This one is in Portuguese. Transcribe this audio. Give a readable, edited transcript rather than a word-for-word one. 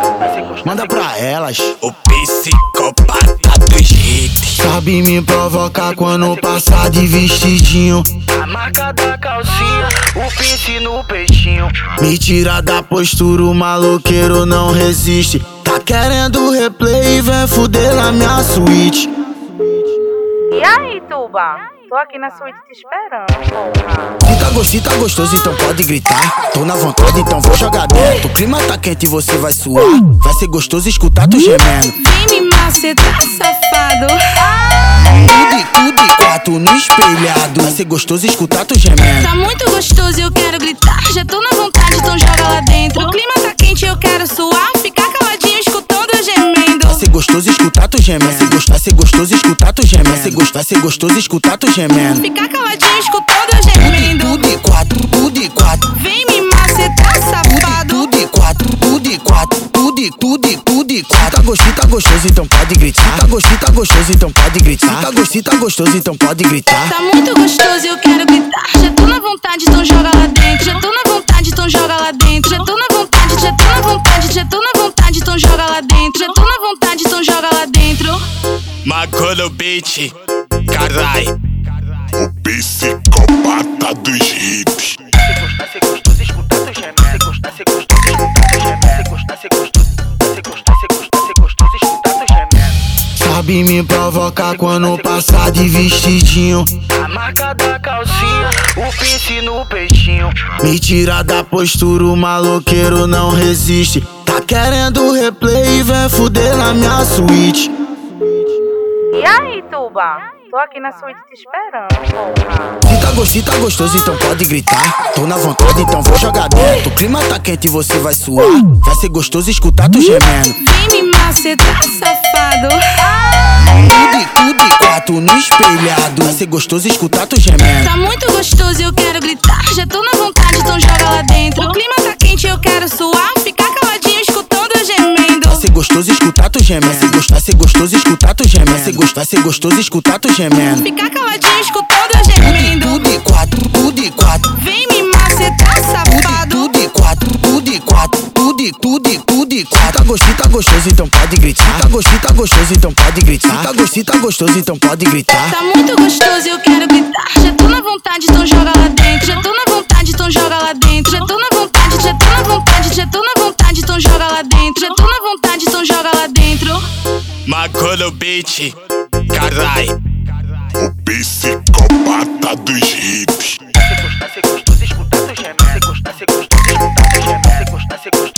Manda pra elas. O psicopata dos hits. Sabe me provocar quando passa de vestidinho. A marca da calcinha, o pince no peitinho. Me tira da postura, o maloqueiro não resiste. Tá querendo replay e vem fuder na minha suíte. E aí, Tuba? Tô aqui na suíte te esperando, porra. Se tá gostoso, então pode gritar. Tô na vontade, então vou jogar dentro. O clima tá quente e você vai suar. Vai ser gostoso escutar tu gemendo. Vem me macetar, safado. Tudo e quatro no espelhado. Vai ser gostoso escutar tu gemendo. Tá muito gostoso e eu quero gritar. Já tô na vontade, então joga lá dentro. O clima tá quente e eu quero suar. Ficar caladinho escutando eu gemendo. Vai ser gostoso escutar tu gemendo. Vai ser gostoso escutar tu gemendo. Vai ser gostoso escutar tu gemendo. Ficar caladinho escutando eu gemendo. Tudo e quatro. Vem me macetar, safado. Tudo e quatro. Se tá gostoso, então pode gritar. Se tá gostoso, então pode gritar. Se tá gostoso, então pode gritar. Tá muito gostoso e eu quero gritar. Já tô na vontade, então joga lá dentro. Já tô na vontade, então joga lá dentro. Já tô na vontade, já tô na vontade, já tô na vontade, então joga lá dentro. Já tô na vontade, então joga lá dentro. Marcou no beat, carai. O psicopata dos hits. Vai ser gostoso escutar tu gemendo. Vai ser gostoso escutar tu gemendo. Vai ser gostoso escutar tu gemendo. Sabe me provocar quando passa de vestidinho. A marca da calcinha, o pince no peitinho. Me tira da postura, o maloqueiro não resiste. Tá querendo replay e vem fuder na minha suíte. E aí, Tuba? Tô aqui na suíte te esperando, porra. Se tá gostoso, então pode gritar. Tô na vontade, então vou jogar dentro. O clima tá quente e você vai suar. Vai ser gostoso escutar tu gemendo. Vem me macetar, safado. Tudo e quatro no espelhado. Vai ser gostoso escutar tu gemendo. Tá muito gostoso e eu quero gritar. Já tô na vontade, então joga lá dentro. O clima tá quente e eu quero suar. Ficar caladinho escutando eu gemendo. Vai ser gostoso escutar tu gemendo. Vai ser gostoso escutar tu gemendo. Vai ser gostoso escutar tu gemendo. Ficar caladinho escutando eu gemendo. Tudo e quatro. Vem me macetar, safado. Tudo e quatro. Se tá gostoso, então pode gritar. Se tá gostoso, então pode gritar. Se tá gostoso, então pode gritar. Tá muito gostoso e eu quero gritar. Já tô na vontade, então joga lá dentro. Já tô na vontade, então joga lá dentro. Já tô na vontade, já tô na vontade, já tô na vontade, então joga lá dentro. Já tô na vontade, então joga lá dentro. Marcou no beat, carai. O psicopata dos hits. Vai ser gostoso escutar tu gemendo. Vai ser gostoso escutar tu gemendo. Vai ser gostoso